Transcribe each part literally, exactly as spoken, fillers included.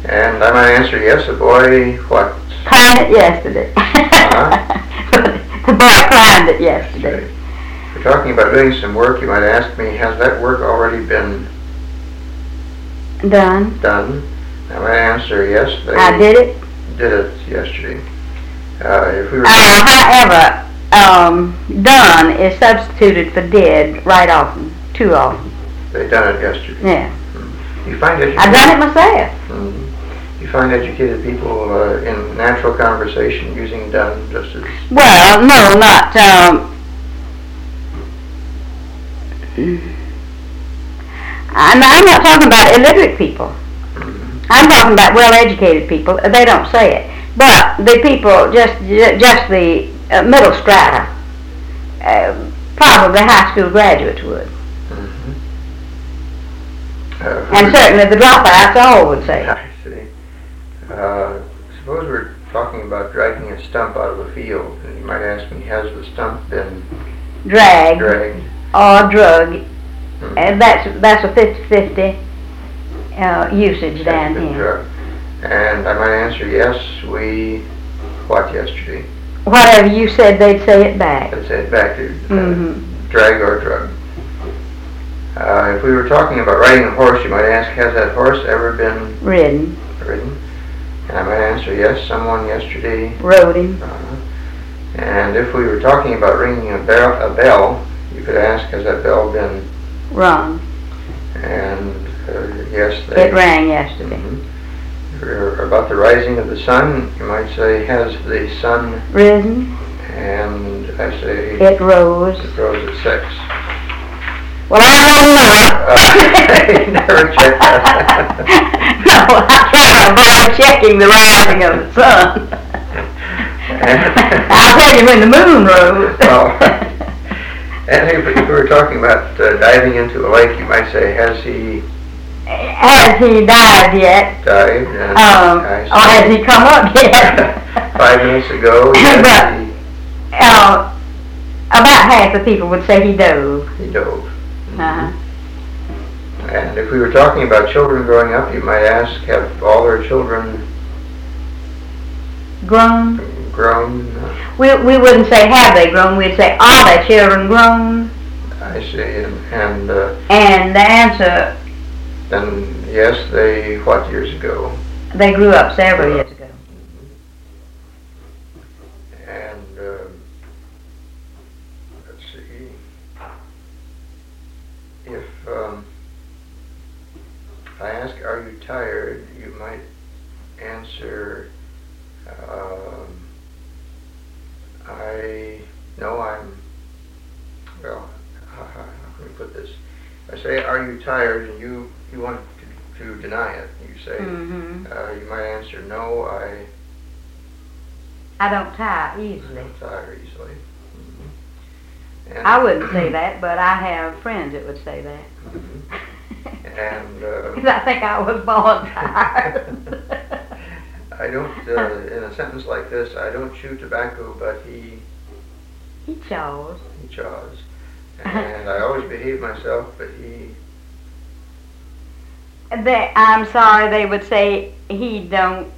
And I might answer yes, the boy, what? Climbed it yesterday. Huh? The boy climbed it yesterday. If we're talking about doing some work, you might ask me, has that work already been Done. done? I might answer yes, they I did it. did it yesterday. Uh, if we were Uh, however, um, done is substituted for did right often, too often. they done it yesterday. Yeah. Mm-hmm. You find educated, I done it myself. Mm-hmm. You find educated people uh, in natural conversation using done just as... Well, no, not, um, I'm, I'm not talking about illiterate people. Mm-hmm. I'm talking about well-educated people. They don't say it. But the people, just just the uh, middle strata, uh, probably high school graduates would. Mm-hmm. Uh, And certainly the dropouts all would say it. I see. Uh, suppose we're talking about dragging a stump out of a field, and you might ask me, has the stump been Drag dragged? or drug. Mm-hmm. And that's that's a fifty-fifty uh, usage down Has been here. dragged. And I might answer yes, we, what yesterday? Whatever you said, they'd say it back. Let's say it back to uh, Mm-hmm. drag or drug. Uh, if we were talking about riding a horse, you might ask, has that horse ever been Ridden. ridden? And I might answer yes, someone yesterday Rode him. Uh, and if we were talking about ringing a bell, a bell, you could ask, has that bell been Rung. And uh, yes, they... It rang yesterday. Mm-hmm. For about the rising of the sun, you might say, has the sun Risen. And I say... It rose. It rose at six. Well, I don't know. Uh, never checked that. No, I try to avoid checking the rising of the sun. I'll tell you when the moon rose. Oh. And if, if we were talking about uh, diving into a lake, you might say, has he Has he dived yet? dived? And Um, I or has he come up yet? Five minutes ago, yes, But- he, Uh, about half the people would say he dove. he dove. Uh-huh. And if we were talking about children growing up, you might ask, have all their children Grown? grown? We, we wouldn't say have they grown, we'd say are their children grown? I see. And, and uh, And the answer, then, yes, they, what years ago? they grew up several years ago. And, um, let's see, if um, I ask, are you tired, you might answer, um, I, no, I'm, well, how, how can we put this? I say, are you tired, and you, you want to, to deny it. You say, Mm-hmm. uh, you might answer, no, I I don't tire easily. don't tire easily. Mm-hmm. And, I wouldn't say that, but I have friends that would say that. Mm-hmm. And uh, Because I think I was born tired. I don't, uh, in a sentence like this, I don't chew tobacco, but he, He chose. he chaws. And I always behave myself, but he, They, I'm sorry, they would say he don't.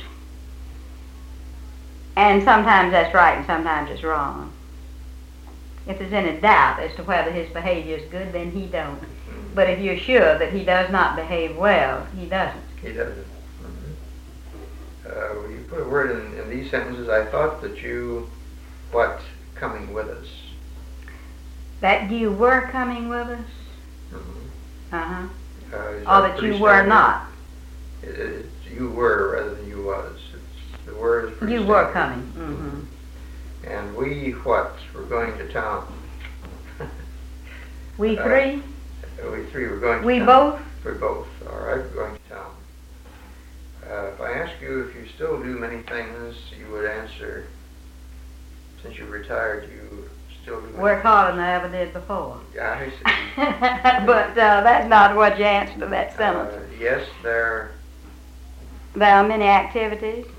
And sometimes that's right and sometimes it's wrong. If there's any doubt as to whether his behavior is good, then he don't. But if you're sure that he does not behave well, he doesn't. he doesn't. Mm-hmm. Uh, when you put a word in, in these sentences, I thought that you, what, coming with us. That you were coming with us? Mm-hmm. Uh-huh. Uh, is Or that pretty you were standard? not. It, it's you were rather than you was. It's, the word is pretty You were standard. coming. Mm-hmm. And we, what, we're going to town. We Uh, three? We three were going to We town. both? We're both. All right, we're going to town. Uh, if I ask you if you still do many things, you would answer, since you've retired, you still do many Work things. harder than I ever did before. Yeah, I see. But uh, that's not what you answer to that sentence. Uh, yes, there, There are many activities.